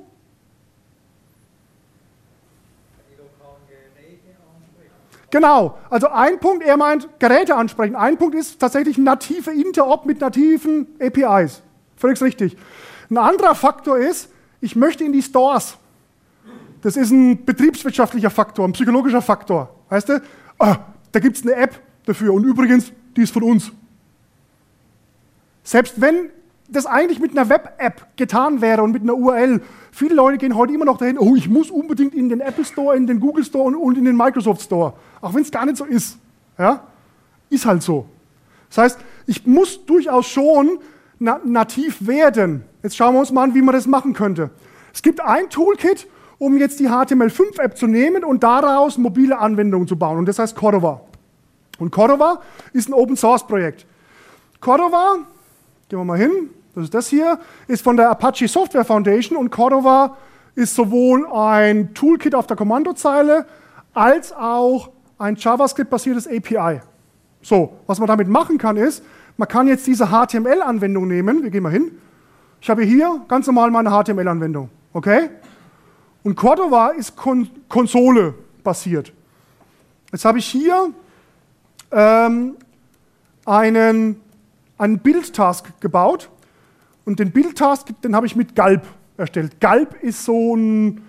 Genau, also ein Punkt, er meint Geräte ansprechen. Ein Punkt ist tatsächlich native Interop mit nativen APIs. Völlig richtig. Ein anderer Faktor ist, ich möchte in die Stores. Das ist ein betriebswirtschaftlicher Faktor, ein psychologischer Faktor. Weißt du, da gibt es eine App dafür und übrigens, die ist von uns. Selbst wenn das eigentlich mit einer Web-App getan wäre und mit einer URL, viele Leute gehen heute immer noch dahin, oh, ich muss unbedingt in den Apple Store, in den Google Store und in den Microsoft Store. Auch wenn es gar nicht so ist. Ja? Ist halt so. Das heißt, ich muss durchaus schon nativ werden. Jetzt schauen wir uns mal an, wie man das machen könnte. Es gibt ein Toolkit, um jetzt die HTML5-App zu nehmen und daraus mobile Anwendungen zu bauen. Und das heißt Cordova. Und Cordova ist ein Open-Source-Projekt. Cordova, gehen wir mal hin, das ist das hier, ist von der Apache Software Foundation und Cordova ist sowohl ein Toolkit auf der Kommandozeile als auch ein JavaScript-basiertes API. So, was man damit machen kann ist, man kann jetzt diese HTML-Anwendung nehmen, wir gehen mal hin, ich habe hier ganz normal meine HTML-Anwendung, okay? Und Cordova ist Konsole-basiert. Jetzt habe ich hier einen Build-Task gebaut und den Build-Task, den habe ich mit Gulp erstellt. Gulp ist so ein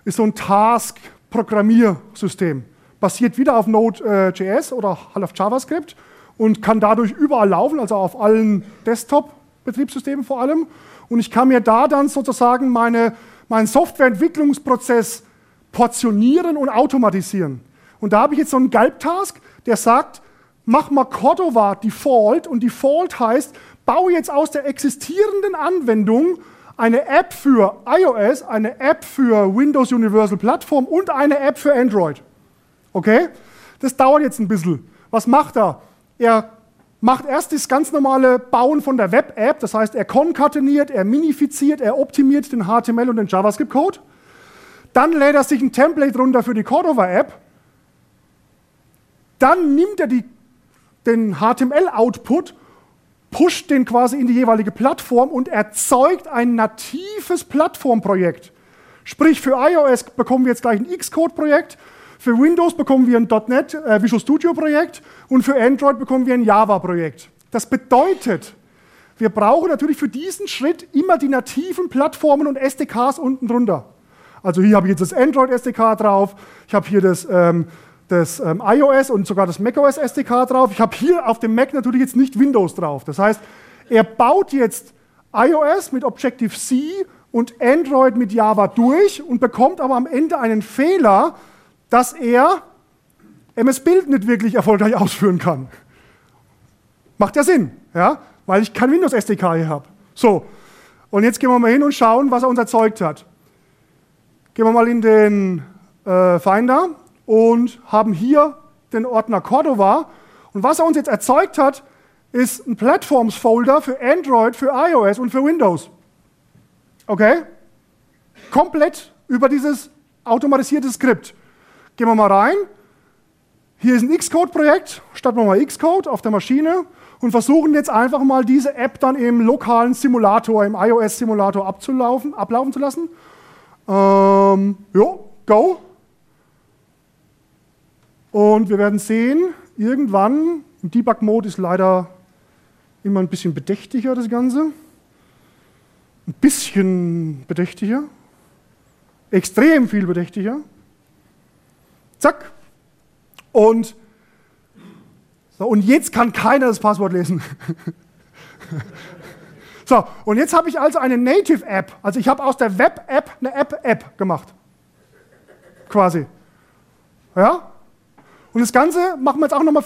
Task-Programmiersystem. Basiert wieder auf Node.js oder halt auf JavaScript und kann dadurch überall laufen, also auf allen Desktop-Betriebssystemen vor allem. Und ich kann mir da dann sozusagen meinen Softwareentwicklungsprozess portionieren und automatisieren. Und da habe ich jetzt so einen Gulp-Task, der sagt, mach mal Cordova Default, und Default heißt, baue jetzt aus der existierenden Anwendung eine App für iOS, eine App für Windows Universal Platform und eine App für Android. Okay? Das dauert jetzt ein bisschen. Was macht er? Er macht erst das ganz normale Bauen von der Web-App, das heißt, er konkateniert, er minifiziert, er optimiert den HTML und den JavaScript-Code. Dann lädt er sich ein Template runter für die Cordova-App. Dann nimmt er den HTML-Output, pusht den quasi in die jeweilige Plattform und erzeugt ein natives Plattformprojekt. Sprich, für iOS bekommen wir jetzt gleich ein Xcode-Projekt, für Windows bekommen wir ein .NET Visual Studio-Projekt und für Android bekommen wir ein Java-Projekt. Das bedeutet, wir brauchen natürlich für diesen Schritt immer die nativen Plattformen und SDKs unten drunter. Also hier habe ich jetzt das Android-SDK drauf, ich habe hier das iOS und sogar das macOS SDK drauf. Ich habe hier auf dem Mac natürlich jetzt nicht Windows drauf. Das heißt, er baut jetzt iOS mit Objective-C und Android mit Java durch und bekommt aber am Ende einen Fehler, dass er MS-Build nicht wirklich erfolgreich ausführen kann. Macht ja Sinn, ja? Weil ich kein Windows SDK hier habe. So, und jetzt gehen wir mal hin und schauen, was er uns erzeugt hat. Gehen wir mal in den Finder und haben hier den Ordner Cordova. Und was er uns jetzt erzeugt hat, ist ein Platforms-Folder für Android, für iOS und für Windows. Okay? Komplett über dieses automatisierte Skript. Gehen wir mal rein. Hier ist ein Xcode-Projekt. Starten wir mal Xcode auf der Maschine und versuchen jetzt einfach mal diese App dann im lokalen Simulator, im iOS-Simulator ablaufen zu lassen. Go. Und wir werden sehen, irgendwann, im Debug-Mode ist leider immer ein bisschen bedächtiger, das Ganze. Ein bisschen bedächtiger. Extrem viel bedächtiger. Zack. Und jetzt kann keiner das Passwort lesen. So, und jetzt habe ich also eine Native-App. Also ich habe aus der Web-App eine App-App gemacht. Quasi. Ja? Und das Ganze machen wir jetzt auch nochmal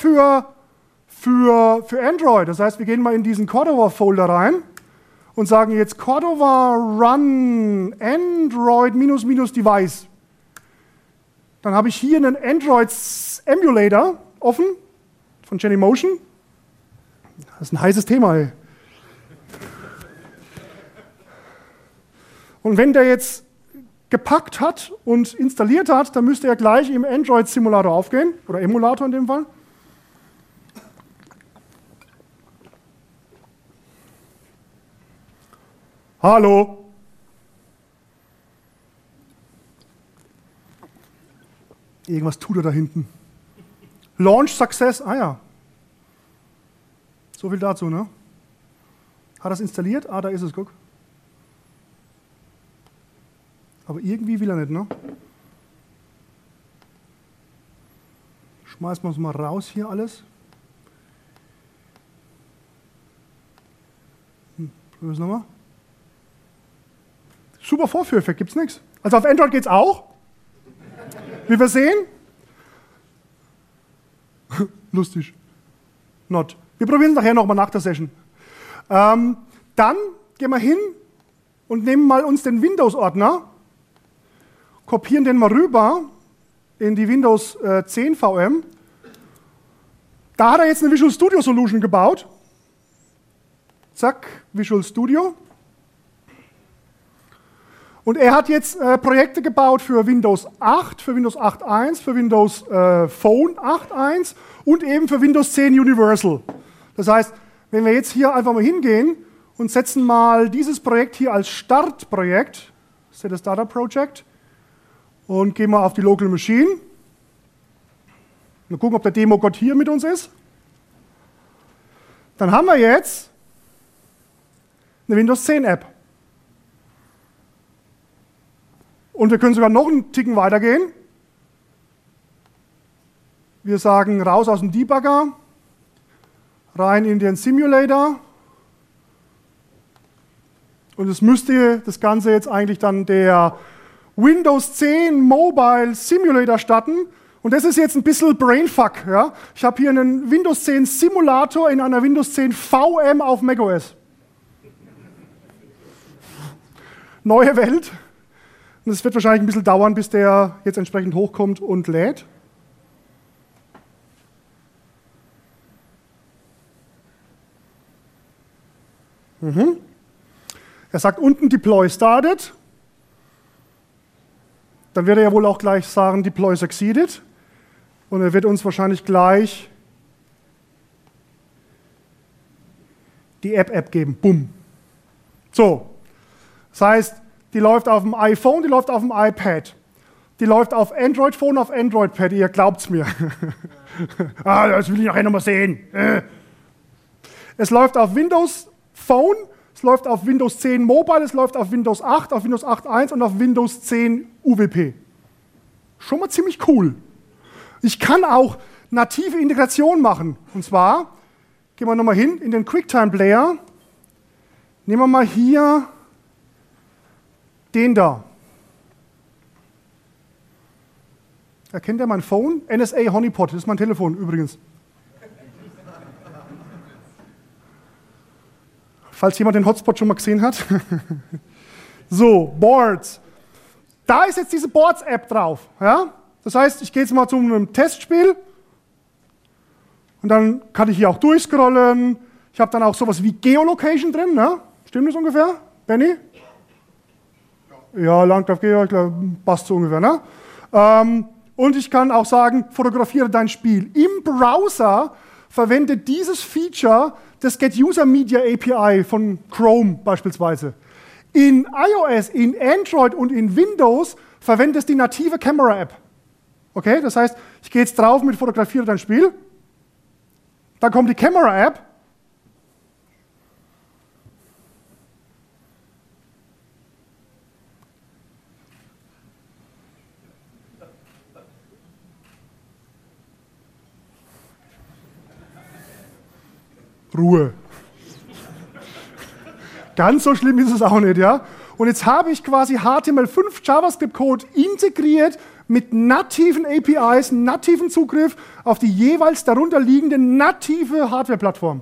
für Android. Das heißt, wir gehen mal in diesen Cordova-Folder rein und sagen jetzt Cordova run Android --device. Dann habe ich hier einen Android-Emulator offen von Genymotion. Das ist ein heißes Thema, ey. Und wenn der jetzt gepackt hat und installiert hat, dann müsste er gleich im Android-Simulator aufgehen, oder Emulator in dem Fall. Hallo. Irgendwas tut er da hinten. Launch Success, ah ja. So viel dazu, ne? Hat er es installiert? Ah, da ist es, guck. Aber irgendwie will er nicht, ne? Schmeißen wir uns mal raus hier alles. Probieren wir es nochmal. Super Vorführeffekt, gibt's nichts. Also auf Android geht's auch. Wie wir sehen. Lustig. Not. Wir probieren es nachher nochmal nach der Session. Dann gehen wir hin und nehmen mal uns den Windows-Ordner, kopieren den mal rüber in die Windows 10 VM. Da hat er jetzt eine Visual Studio Solution gebaut. Zack, Visual Studio. Und er hat jetzt Projekte gebaut für Windows 8, für Windows 8.1, für Windows Phone 8.1 und eben für Windows 10 Universal. Das heißt, wenn wir jetzt hier einfach mal hingehen und setzen mal dieses Projekt hier als Startprojekt, Set a Startup Project, und gehen mal auf die Local Machine. Mal gucken, ob der Demo-Gott hier mit uns ist. Dann haben wir jetzt eine Windows 10 App. Und wir können sogar noch einen Ticken weitergehen. Wir sagen raus aus dem Debugger, rein in den Simulator. Und es müsste das Ganze jetzt eigentlich dann der Windows 10 Mobile Simulator starten. Und das ist jetzt ein bisschen Brainfuck. Ja? Ich habe hier einen Windows 10 Simulator in einer Windows 10 VM auf macOS. Neue Welt. Und es wird wahrscheinlich ein bisschen dauern, bis der jetzt entsprechend hochkommt und lädt. Er sagt unten Deploy started. Dann wird er ja wohl auch gleich sagen Deploy succeeded. Und er wird uns wahrscheinlich gleich die App geben. Bumm. So. Das heißt, die läuft auf dem iPhone, die läuft auf dem iPad. Die läuft auf Android-Phone, auf Android-Pad. Ihr glaubt's mir. Das will ich nachher nochmal sehen. Es läuft auf Windows Phone, es läuft auf Windows 10 Mobile, es läuft auf Windows 8, auf Windows 8.1 und auf Windows 10 UWP. Schon mal ziemlich cool. Ich kann auch native Integration machen. Und zwar, gehen wir nochmal hin in den QuickTime Player. Nehmen wir mal hier den da. Erkennt er mein Phone? NSA Honeypot, das ist mein Telefon übrigens. Falls jemand den Hotspot schon mal gesehen hat. So, Boards. Da ist jetzt diese Boards-App drauf. Ja? Das heißt, ich gehe jetzt mal zu einem Testspiel und dann kann ich hier auch durchscrollen. Ich habe dann auch sowas wie Geolocation drin. Ne? Stimmt das ungefähr, Benny? Ja, langt auf Geo, ich glaube, passt so ungefähr. Ne? Und ich kann auch sagen, fotografiere dein Spiel. Im Browser verwendet dieses Feature das Get User Media API von Chrome beispielsweise. In iOS, in Android und in Windows verwendet es die native Camera App. Okay, das heißt, ich gehe jetzt drauf mit fotografiere dein Spiel. Dann kommt die Camera App. Ruhe. Ganz so schlimm ist es auch nicht, ja? Und jetzt habe ich quasi HTML5 JavaScript-Code integriert mit nativen APIs, nativen Zugriff auf die jeweils darunter liegende native Hardware-Plattform.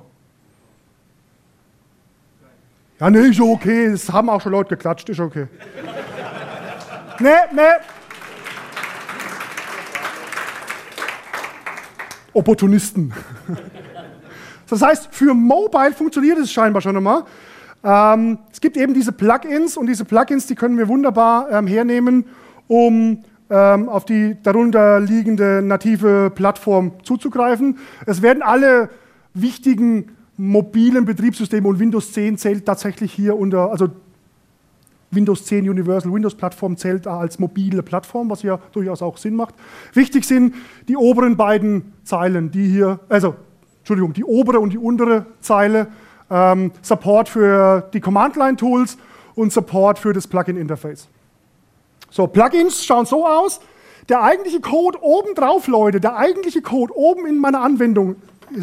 Ja, nee, ist okay, das haben auch schon Leute geklatscht, ist okay. Nee. Opportunisten. Das heißt, für Mobile funktioniert es scheinbar schon einmal. Es gibt eben diese Plugins und diese Plugins, die können wir wunderbar hernehmen, um auf die darunter liegende native Plattform zuzugreifen. Es werden alle wichtigen mobilen Betriebssysteme und Windows 10 zählt tatsächlich hier unter, also Windows 10 Universal Windows Plattform zählt da als mobile Plattform, was ja durchaus auch Sinn macht. Wichtig sind die oberen beiden Zeilen, die hier, Entschuldigung, die obere und die untere Zeile, Support für die Command-Line-Tools und Support für das Plugin-Interface. So, Plugins schauen so aus. Der eigentliche Code oben drauf, Leute, der eigentliche Code oben in meiner Anwendung,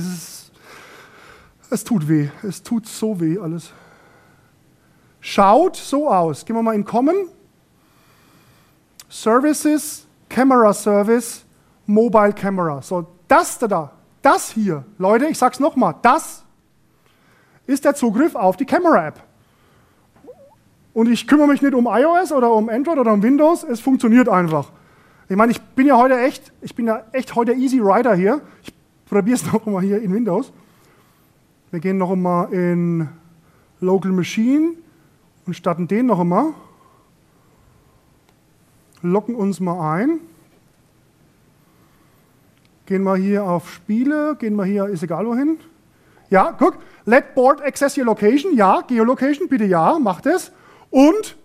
es tut weh, es tut so weh alles. Schaut so aus. Gehen wir mal in Common. Services, Camera Service, Mobile Camera. So, das hier, Leute, ich sag's nochmal, das ist der Zugriff auf die Camera-App. Und ich kümmere mich nicht um iOS oder um Android oder um Windows, es funktioniert einfach. Ich meine, ich bin ja echt heute Easy Rider hier. Ich probiere es noch mal hier in Windows. Wir gehen noch einmal in Local Machine und starten den noch einmal. Loggen uns mal ein. Gehen wir hier auf Spiele, gehen wir hier, ist egal wohin. Ja, guck, let board access your location, ja, Geolocation, bitte ja, macht es. Und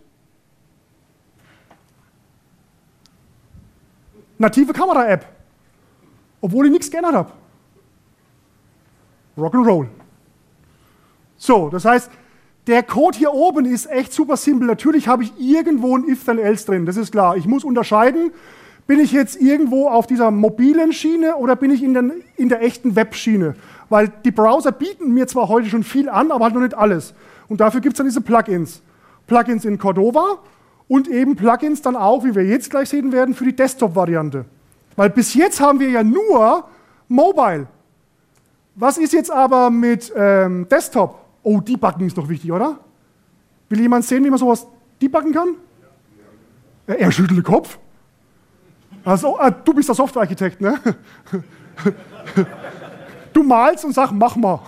native Kamera-App, obwohl ich nichts geändert habe. Rock'n'Roll. So, das heißt, der Code hier oben ist echt super simpel. Natürlich habe ich irgendwo ein If-Then-Else drin, das ist klar. Ich muss unterscheiden, bin ich jetzt irgendwo auf dieser mobilen Schiene oder bin ich in der echten Webschiene? Weil die Browser bieten mir zwar heute schon viel an, aber halt noch nicht alles. Und dafür gibt es dann diese Plugins. Plugins in Cordova und eben Plugins dann auch, wie wir jetzt gleich sehen werden, für die Desktop-Variante. Weil bis jetzt haben wir ja nur Mobile. Was ist jetzt aber mit Desktop? Oh, Debuggen ist doch wichtig, oder? Will jemand sehen, wie man sowas debuggen kann? Er schüttelt den Kopf. Also, du bist der Softwarearchitekt, ne? Du malst und sagst, mach mal.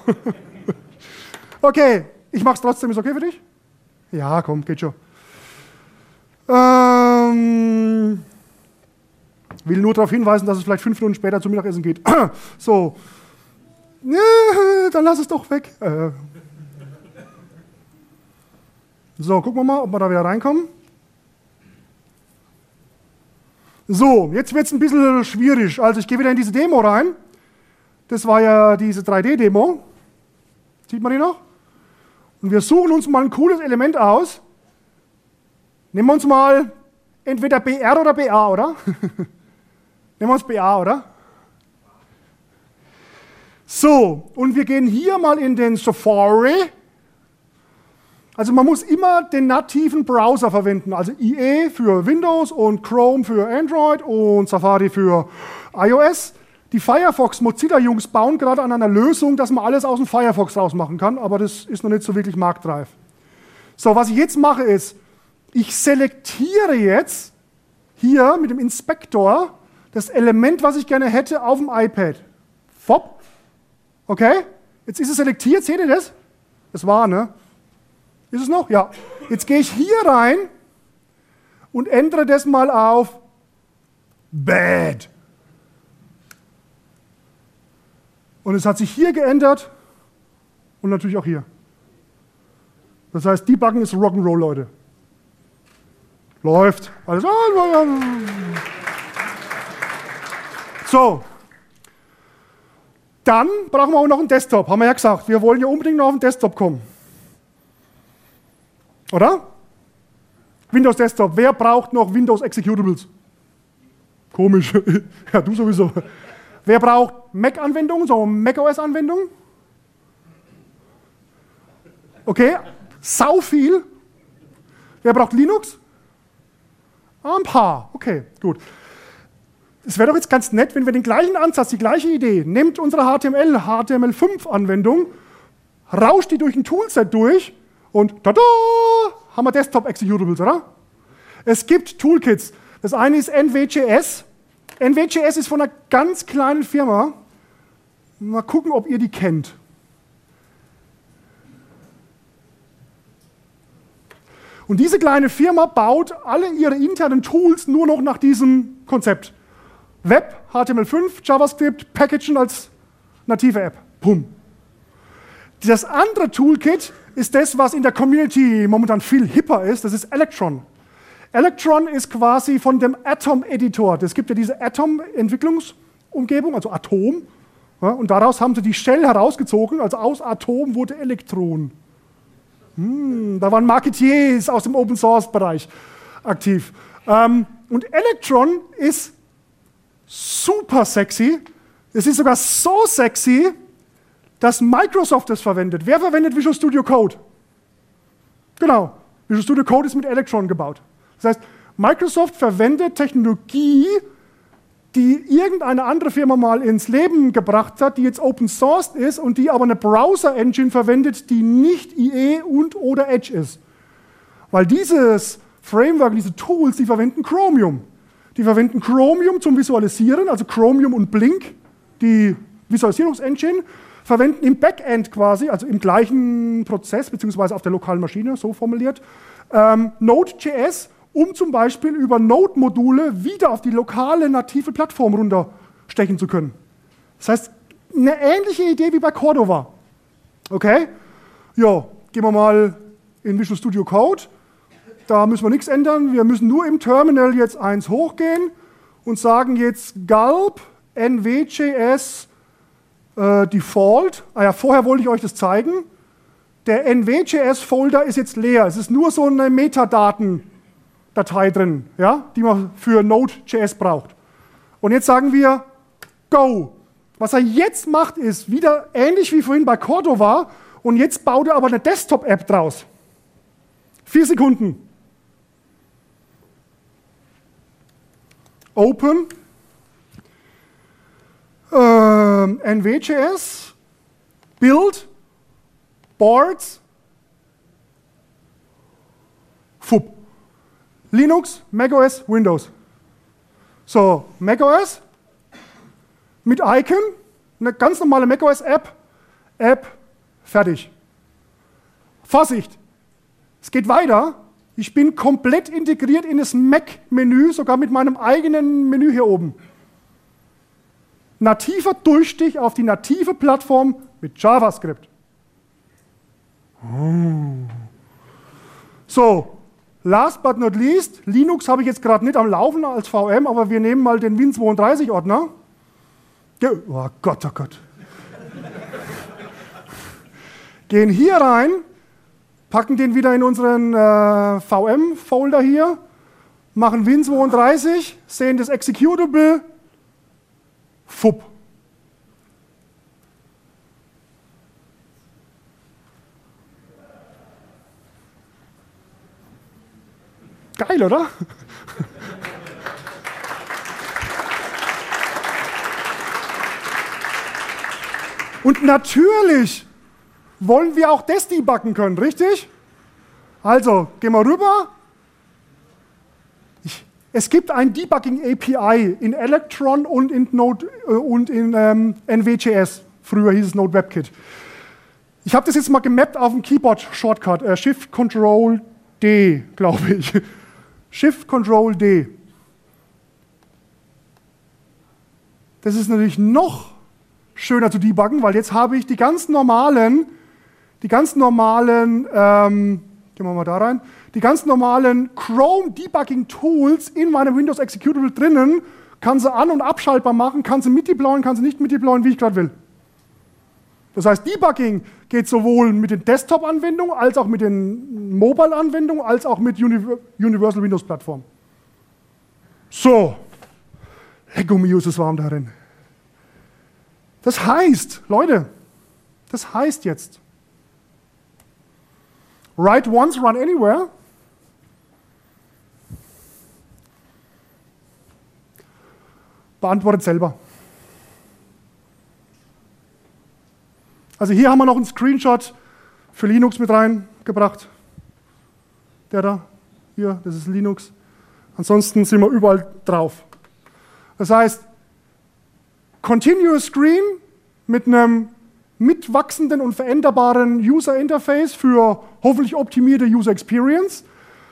Okay, ich mach's trotzdem. Ist okay für dich? Ja, komm, geht schon. Will nur darauf hinweisen, dass es vielleicht 5 Minuten später zum Mittagessen geht. So. Dann lass es doch weg. So, gucken wir mal, ob wir da wieder reinkommen. So, jetzt wird es ein bisschen schwierig. Also ich gehe wieder in diese Demo rein. Das war ja diese 3D-Demo. Sieht man die noch? Und wir suchen uns mal ein cooles Element aus. Nehmen wir uns mal entweder BR oder BA, oder? Nehmen wir uns BA, oder? So, und wir gehen hier mal in den Safari. Also man muss immer den nativen Browser verwenden, also IE für Windows und Chrome für Android und Safari für iOS. Die Firefox-Mozilla-Jungs bauen gerade an einer Lösung, dass man alles aus dem Firefox rausmachen kann, aber das ist noch nicht so wirklich marktreif. So, was ich jetzt mache ist, ich selektiere jetzt hier mit dem Inspektor das Element, was ich gerne hätte, auf dem iPad. Fop. Okay? Jetzt ist es selektiert, seht ihr das? Das war, ne? Ist es noch? Ja. Jetzt gehe ich hier rein und ändere das mal auf Bad. Und es hat sich hier geändert und natürlich auch hier. Das heißt, Debuggen ist Rock'n'Roll, Leute. Läuft. Alles. So. Dann brauchen wir auch noch einen Desktop, haben wir ja gesagt. Wir wollen ja unbedingt noch auf den Desktop kommen. Oder? Windows Desktop. Wer braucht noch Windows Executables? Komisch. Ja, du sowieso. Wer braucht Mac-Anwendungen, so macOS-Anwendungen? Okay, sau viel. Wer braucht Linux? Ein paar. Okay, gut. Es wäre doch jetzt ganz nett, wenn wir den gleichen Ansatz, die gleiche Idee, nehmt unsere HTML5-Anwendung, rauscht die durch ein Toolset durch und tada, haben wir Desktop-Executables, oder? Es gibt Toolkits. Das eine ist NWJS. NWJS ist von einer ganz kleinen Firma. Mal gucken, ob ihr die kennt. Und diese kleine Firma baut alle ihre internen Tools nur noch nach diesem Konzept. Web, HTML5, JavaScript, Packagen als native App. Pum. Das andere Toolkit ist das, was in der Community momentan viel hipper ist. Das ist Electron. Electron ist quasi von dem Atom-Editor. Es gibt ja diese Atom-Entwicklungsumgebung, also Atom. Ja, und daraus haben sie die Shell herausgezogen. Also aus Atom wurde Elektron. Da waren Marketeers aus dem Open-Source-Bereich aktiv. Und Electron ist super sexy. Es ist sogar so sexy, dass Microsoft es verwendet. Wer verwendet Visual Studio Code? Genau. Visual Studio Code ist mit Electron gebaut. Das heißt, Microsoft verwendet Technologie, die irgendeine andere Firma mal ins Leben gebracht hat, die jetzt Open Sourced ist und die aber eine Browser-Engine verwendet, die nicht IE und oder Edge ist. Weil dieses Framework, diese Tools, die verwenden Chromium. Die verwenden Chromium zum Visualisieren, also Chromium und Blink, die Visualisierungsengine, verwenden im Backend quasi, also im gleichen Prozess, beziehungsweise auf der lokalen Maschine, so formuliert, Node.js, um zum Beispiel über Node-Module wieder auf die lokale native Plattform runterstechen zu können. Das heißt, eine ähnliche Idee wie bei Cordova. Okay? Ja, gehen wir mal in Visual Studio Code. Da müssen wir nichts ändern. Wir müssen nur im Terminal jetzt eins hochgehen und sagen jetzt gulp nwjs default. Ah ja, vorher wollte ich euch das zeigen. Der nwjs-Folder ist jetzt leer. Es ist nur so eine Metadaten-Datei drin, ja, die man für Node.js braucht. Und jetzt sagen wir Go. Was er jetzt macht, ist wieder ähnlich wie vorhin bei Cordova. Und jetzt baut er aber eine Desktop-App draus. 4 Sekunden. Open, NVJS, Build, Boards, FUP. Linux, macOS, Windows. So, macOS mit Icon, eine ganz normale macOS-App, fertig. Vorsicht, es geht weiter. Ich bin komplett integriert in das Mac-Menü, sogar mit meinem eigenen Menü hier oben. Nativer Durchstich auf die native Plattform mit JavaScript. So, last but not least, Linux habe ich jetzt gerade nicht am Laufen als VM, aber wir nehmen mal den Win32-Ordner. Oh Gott, oh Gott. Gehen hier rein, packen den wieder in unseren VM-Folder hier, machen Win32, sehen das Executable, FUP. Geil, oder? Und natürlich wollen wir auch das debuggen können, richtig? Also, gehen wir rüber. Es gibt ein Debugging API in Electron und in Node und in NVJS. Früher hieß es Node WebKit. Ich habe das jetzt mal gemappt auf dem Keyboard-Shortcut, Shift-Control-D, glaube ich. Shift-Control-D. Das ist natürlich noch schöner zu debuggen, weil jetzt habe ich die ganz normalen, gehen wir mal da rein, die ganz normalen Chrome Debugging Tools in meinem Windows Executable drinnen, kann sie an- und abschaltbar machen, kann sie mit deployen, kann sie nicht mit deployen, wie ich gerade will. Das heißt, Debugging geht sowohl mit den Desktop-Anwendungen, als auch mit den Mobile-Anwendungen, als auch mit Universal Windows Plattform. So, Lego mio, ist es warm darin. Das heißt, Leute, das heißt jetzt, write once, run anywhere. Beantwortet selber. Also hier haben wir noch einen Screenshot für Linux mit reingebracht. Der da, hier, das ist Linux. Ansonsten sind wir überall drauf. Das heißt, Continuous Screen mit einem mitwachsenden und veränderbaren User Interface für hoffentlich optimierte User Experience.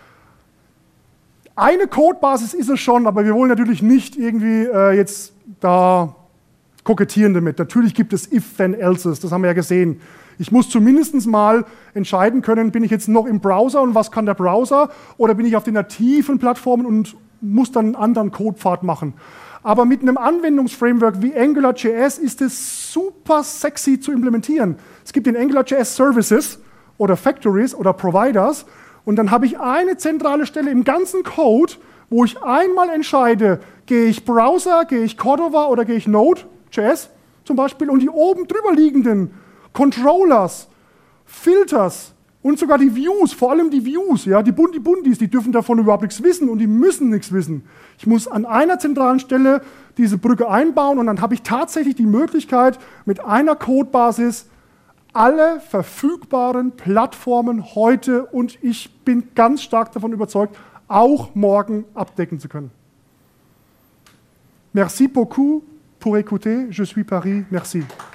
Eine Codebasis ist es schon, aber wir wollen natürlich nicht irgendwie jetzt da kokettieren damit. Natürlich gibt es If, Then, Elses, das haben wir ja gesehen. Ich muss zumindest mal entscheiden können, bin ich jetzt noch im Browser und was kann der Browser, oder bin ich auf den nativen Plattformen und muss dann einen anderen Codepfad machen. Aber mit einem Anwendungsframework wie AngularJS ist es super sexy zu implementieren. Es gibt den AngularJS Services oder Factories oder Providers und dann habe ich eine zentrale Stelle im ganzen Code, wo ich einmal entscheide, gehe ich Browser, gehe ich Cordova oder gehe ich Node.js zum Beispiel, und die oben drüber liegenden Controllers, Filters und sogar die Views, vor allem die Views, ja, die Bundis, die dürfen davon überhaupt nichts wissen und die müssen nichts wissen. Ich muss an einer zentralen Stelle diese Brücke einbauen und dann habe ich tatsächlich die Möglichkeit, mit einer Codebasis alle verfügbaren Plattformen heute, und ich bin ganz stark davon überzeugt, auch morgen abdecken zu können. Merci beaucoup pour écouter. Je suis Paris. Merci.